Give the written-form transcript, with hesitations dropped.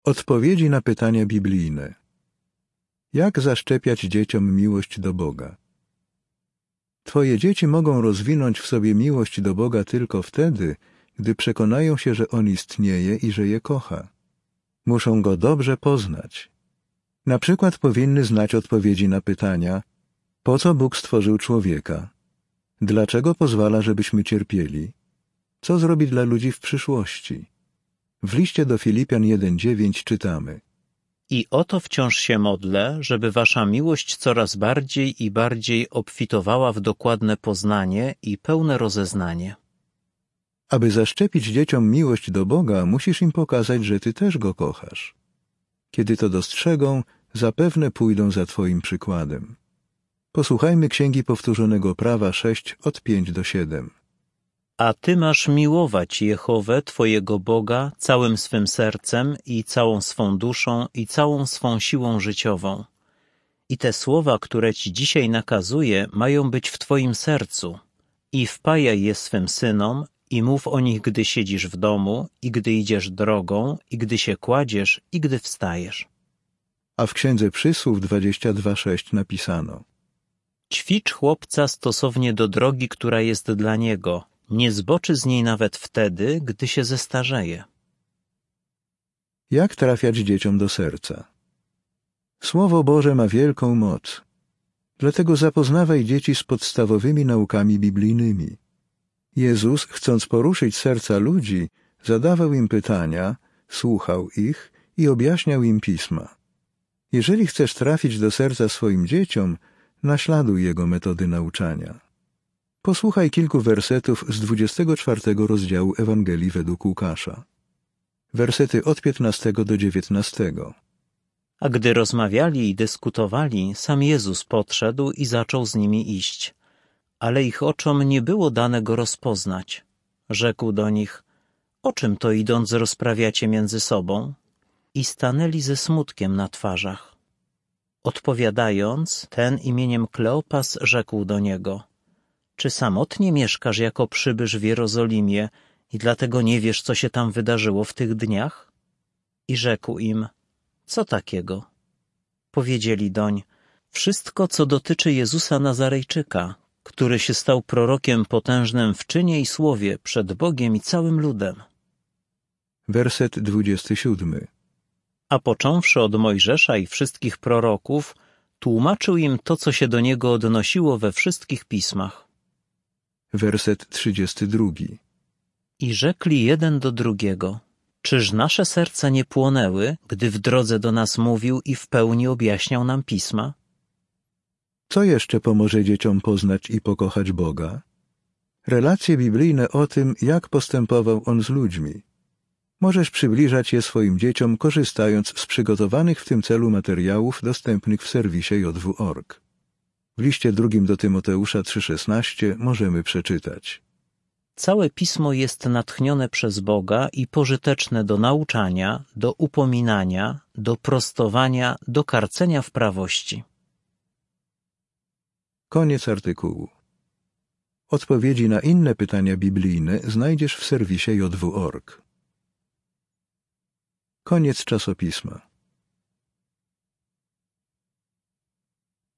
Odpowiedzi na pytania biblijne. Jak zaszczepiać dzieciom miłość do Boga? Twoje dzieci mogą rozwinąć w sobie miłość do Boga tylko wtedy, gdy przekonają się, że On istnieje i że je kocha. Muszą Go dobrze poznać. Na przykład powinny znać odpowiedzi na pytania: po co Bóg stworzył człowieka? Dlaczego pozwala, żebyśmy cierpieli? Co zrobi dla ludzi w przyszłości? W liście do Filipian 1:9 czytamy: I o to wciąż się modlę, żeby wasza miłość coraz bardziej i bardziej obfitowała w dokładne poznanie i pełne rozeznanie. Aby zaszczepić dzieciom miłość do Boga, musisz im pokazać, że Ty też Go kochasz. Kiedy to dostrzegą, zapewne pójdą za Twoim przykładem. Posłuchajmy Księgi Powtórzonego Prawa 6 od 5 do 7. A ty masz miłować Jehowę, twojego Boga, całym swym sercem i całą swą duszą i całą swą siłą życiową. I te słowa, które ci dzisiaj nakazuję, mają być w twoim sercu. I wpajaj je swym synom i mów o nich, gdy siedzisz w domu, i gdy idziesz drogą, i gdy się kładziesz, i gdy wstajesz. A w Księdze Przysłów 22:6 napisano: Ćwicz chłopca stosownie do drogi, która jest dla niego. Nie zboczy z niej nawet wtedy, gdy się zestarzeje. Jak trafiać dzieciom do serca? Słowo Boże ma wielką moc. Dlatego zapoznawaj dzieci z podstawowymi naukami biblijnymi. Jezus, chcąc poruszyć serca ludzi, zadawał im pytania, słuchał ich i objaśniał im pisma. Jeżeli chcesz trafić do serca swoim dzieciom, naśladuj Jego metody nauczania. Posłuchaj kilku wersetów z 24 rozdziału Ewangelii według Łukasza. Wersety od 15 do 19. A gdy rozmawiali i dyskutowali, sam Jezus podszedł i zaczął z nimi iść. Ale ich oczom nie było dane Go rozpoznać. Rzekł do nich: o czym to idąc rozprawiacie między sobą? I stanęli ze smutkiem na twarzach. Odpowiadając, ten imieniem Kleopas rzekł do niego: czy samotnie mieszkasz jako przybysz w Jerozolimie i dlatego nie wiesz, co się tam wydarzyło w tych dniach? I rzekł im: co takiego? Powiedzieli doń: wszystko, co dotyczy Jezusa Nazarejczyka, który się stał prorokiem potężnym w czynie i słowie przed Bogiem i całym ludem. Werset 27. A począwszy od Mojżesza i wszystkich proroków, tłumaczył im to, co się do niego odnosiło we wszystkich pismach. Werset 32. I rzekli jeden do drugiego: czyż nasze serca nie płonęły, gdy w drodze do nas mówił i w pełni objaśniał nam pisma? Co jeszcze pomoże dzieciom poznać i pokochać Boga? Relacje biblijne o tym, jak postępował On z ludźmi. Możesz przybliżać je swoim dzieciom, korzystając z przygotowanych w tym celu materiałów dostępnych w serwisie JW.org. W liście drugim do Tymoteusza 3,16 możemy przeczytać: Całe Pismo jest natchnione przez Boga i pożyteczne do nauczania, do upominania, do prostowania, do karcenia w prawości. Koniec artykułu. Odpowiedzi na inne pytania biblijne znajdziesz w serwisie JW.org. Koniec czasopisma.